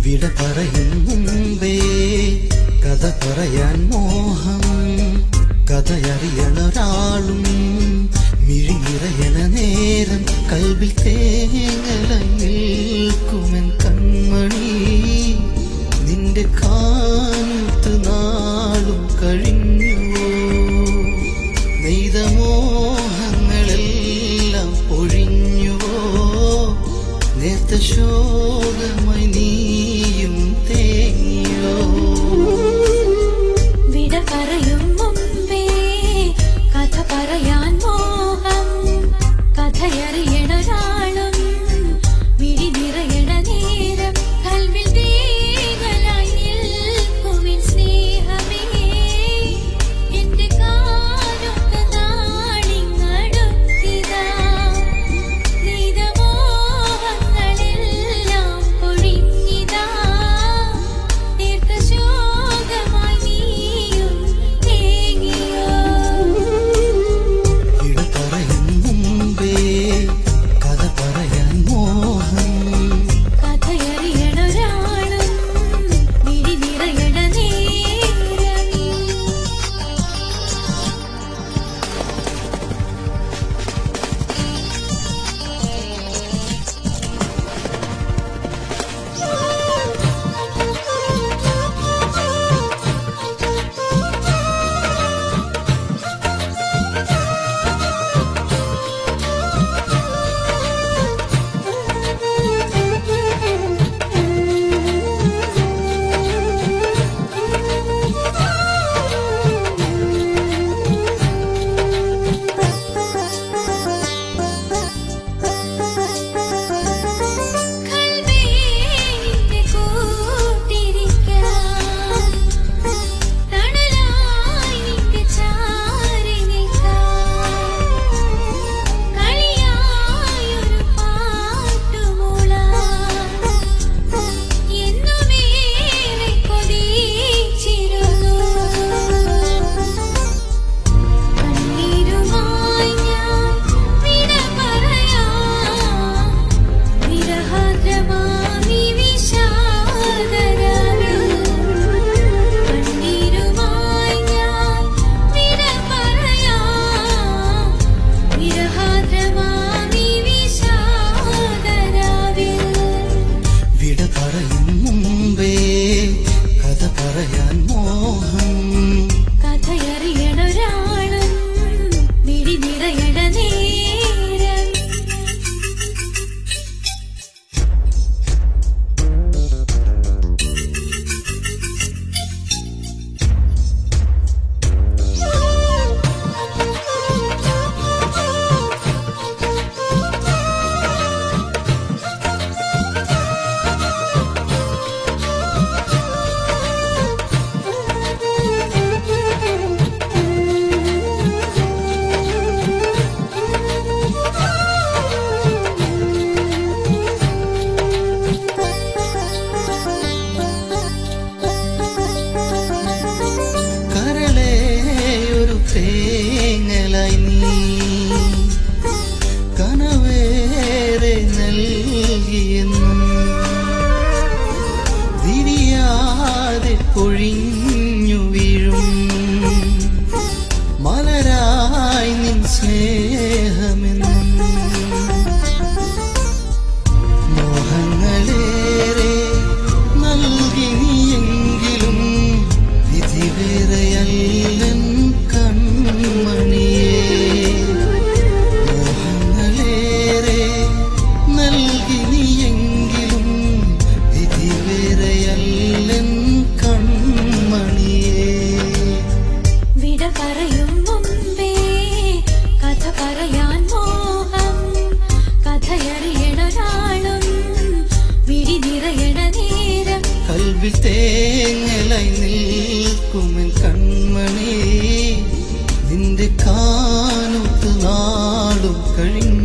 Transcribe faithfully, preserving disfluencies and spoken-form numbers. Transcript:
വിട പറയും മുമ്പേ കഥ പറയാൻ മോഹം. കഥയറിയണൊരാളും മിഴി നിറയണ നേരം കൽവിൽ തേങ്ങലായി നിൽക്കുമെൻ കൺമണി. നിന്റെ കാലത്ത് നാളും കഴിഞ്ഞുവോ? നെയ്ത മോഹങ്ങളെല്ലാം പൊഴിഞ്ഞുവോ? നേർത്ത ശോകമായി നീയും തേങ്ങിയോ? വിട പറയും മുമ്പേ കഥ പറയാൻ മോഹം. കഥയറിയണൊരാളും മിഴി നിറയണ നേരം കൽവിൽ തേങ്ങലായി നിൽക്കുമെൻ സ്നേഹമേ. എന്റെ കാലൊത്ത നാളിങ്ങടുത്തിതാ. നെയ്ത മോഹങ്ങളെല്ലാം പൊഴിഞ്ഞിതാ. നേർത്ത ശോകമായി നീയും തേങ്ങിയോ? വിട പറയും മുമ്പേ കഥ പറയാൻ മോഹം. കഥയറിയണൊരാളും മിഴി നിറയണ നേരം കൽവേലിന്റെ കൂട്ടിരിക്കാൻ തണലായി നിന്റെ ചാരി നിൽക്കാൻ കളിയായൊരു പാട്ടുമൂളാൻ എന്നുമേറെ കൊതിച്ചിരുന്നു. കണ്ണീരുമായി ഞാൻ വിട പറയാം. വിരഹാദ്രമാമി വിഷാദരാവിൽ. കണ്ണീരുമായി ഞാൻ വിട പറയാം. വിരഹാദ്രമാമി വിഷാദരാവിൽ. വിട പറയും മുമ്പേ കഥ പറയാൻ മോഹം. കഥയറിയണൊരാളും മിഴി നിറയണ നേരം കരളേ ഒരു തേങ്ങലായി നീ കനവേറെ നൽകിയെന്നും വിരിയാതെ പൊഴിഞ്ഞു വീഴും മലരായി നിൻ സ്നേഹമെന്നും. മോഹങ്ങളേറെ നൽകി നീയെങ്കിലും വിധി വേറെയല്ലൻ കൺമണിയേ. മോഹങ്ങളേറെ നൽകി നീയെങ്കിലും വിധി വേറെയല്ലൻ കൺമണിയേ. വിട പറയും മുമ്പേ കഥ പറയാൻ മോഹം. കഥയറിയണൊരാളും മിഴി നിറയണ നേരം കൽവിൽ തേങ്ങലായി നിൽക്കുമെൻ കൺമണി. നിന്റെ കാലത്ത് നാളും കഴിഞ്ഞു.